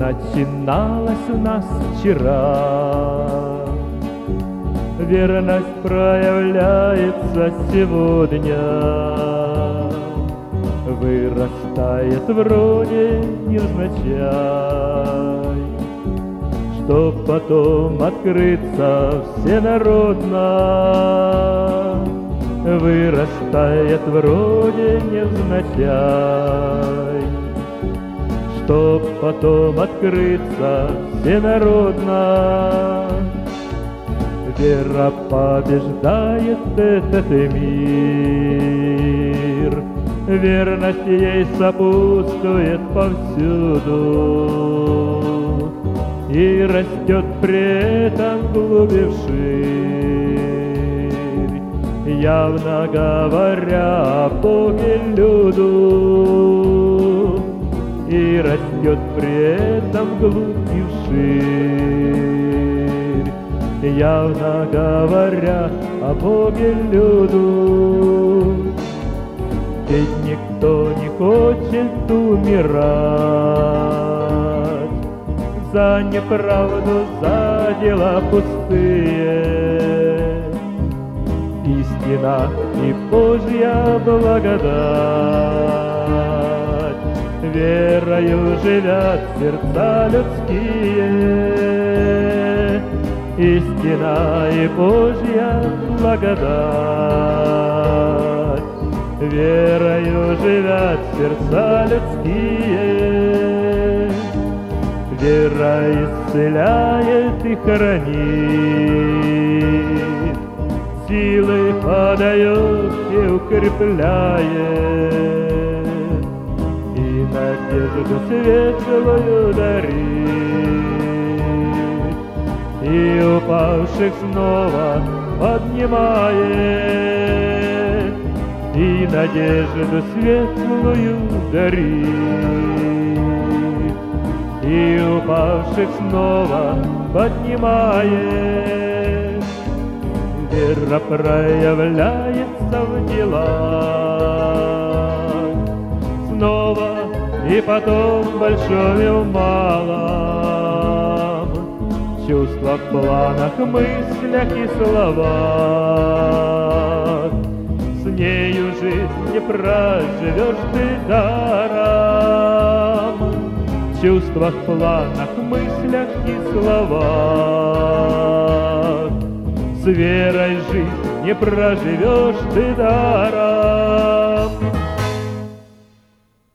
начиналось у нас вчера. Верность проявляется сегодня, вырастает вроде невзначай, чтоб потом открыться всенародно. Вырастает вроде невзначай, чтоб потом открыться всенародно. Вера побеждает этот мир, верность ей сопутствует повсюду и растет при этом глубже вширь, явно говоря о Боге люду, и растет при этом глубже вширь, явно говоря о Боге люду. Ведь никто не хочет умирать за неправду, за дела пустые. Истина и Божья благодать верою живят сердца людские. Истина и Божья благодать верою живят сердца людские. Вера исцеляет и хранит, силы подает и укрепляет, и надежду светлую дарит, и упавших снова поднимает, и надежду светлую дарит, и упавших снова поднимает. Вера проявляется в делах, снова и потом в большом и в малом, чувства в планах, мыслях и словах. С нею жизнь не проживешь ты даром, в чувствах, планах, мыслях и словах. С верой жизнь не проживешь ты даром,